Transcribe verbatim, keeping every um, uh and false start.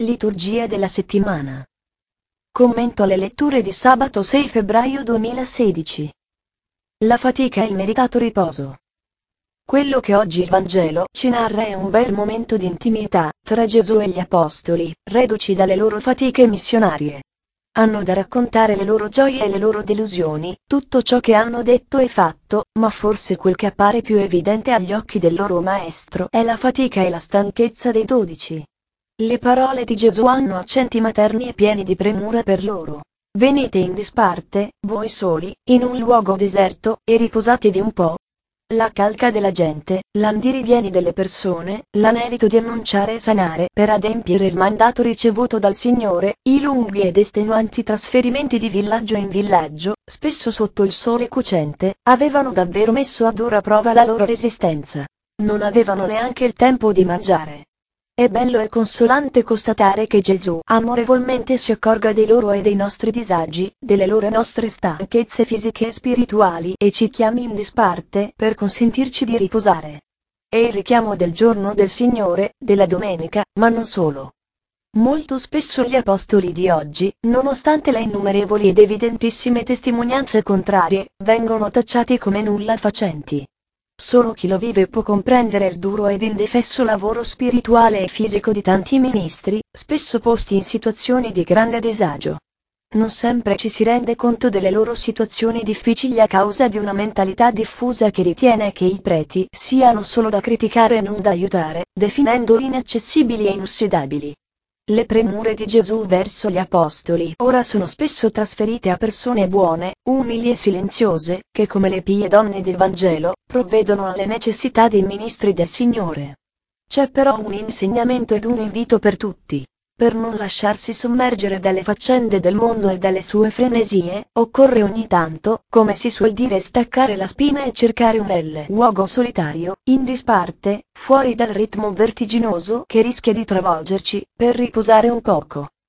Liturgia della settimana. Commento alle letture di sabato sei febbraio duemilasedici. La fatica e il meritato riposo. Quello che oggi il Vangelo ci narra è un bel momento di intimità tra Gesù e gli Apostoli, reduci dalle loro fatiche missionarie. Hanno da raccontare le loro gioie e le loro delusioni, tutto ciò che hanno detto e fatto, ma forse quel che appare più evidente agli occhi del loro maestro è la fatica e la stanchezza dei dodici. Le parole di Gesù hanno accenti materni e pieni di premura per loro. Venite in disparte, voi soli, in un luogo deserto, e riposatevi un po'. La calca della gente, l'andirivieni delle persone, l'anelito di annunciare e sanare per adempiere il mandato ricevuto dal Signore, i lunghi ed estenuanti trasferimenti di villaggio in villaggio, spesso sotto il sole cocente, avevano davvero messo a dura prova la loro resistenza. Non avevano neanche il tempo di mangiare. È bello e consolante constatare che Gesù amorevolmente si accorga dei loro e dei nostri disagi, delle loro e nostre stanchezze fisiche e spirituali e ci chiami in disparte per consentirci di riposare. È il richiamo del giorno del Signore, della domenica, ma non solo. Molto spesso gli apostoli di oggi, nonostante le innumerevoli ed evidentissime testimonianze contrarie, vengono tacciati come nulla facenti. Solo chi lo vive può comprendere il duro ed indefesso lavoro spirituale e fisico di tanti ministri, spesso posti in situazioni di grande disagio. Non sempre ci si rende conto delle loro situazioni difficili a causa di una mentalità diffusa che ritiene che i preti siano solo da criticare e non da aiutare, definendoli inaccessibili e inossidabili. Le premure di Gesù verso gli apostoli ora sono spesso trasferite a persone buone, umili e silenziose, che come le pie donne del Vangelo, provvedono alle necessità dei ministri del Signore. C'è però un insegnamento ed un invito per tutti. Per non lasciarsi sommergere dalle faccende del mondo e dalle sue frenesie, occorre ogni tanto, come si suol dire, staccare la spina e cercare un bel luogo solitario, in disparte, fuori dal ritmo vertiginoso che rischia di travolgerci, per riposare un poco.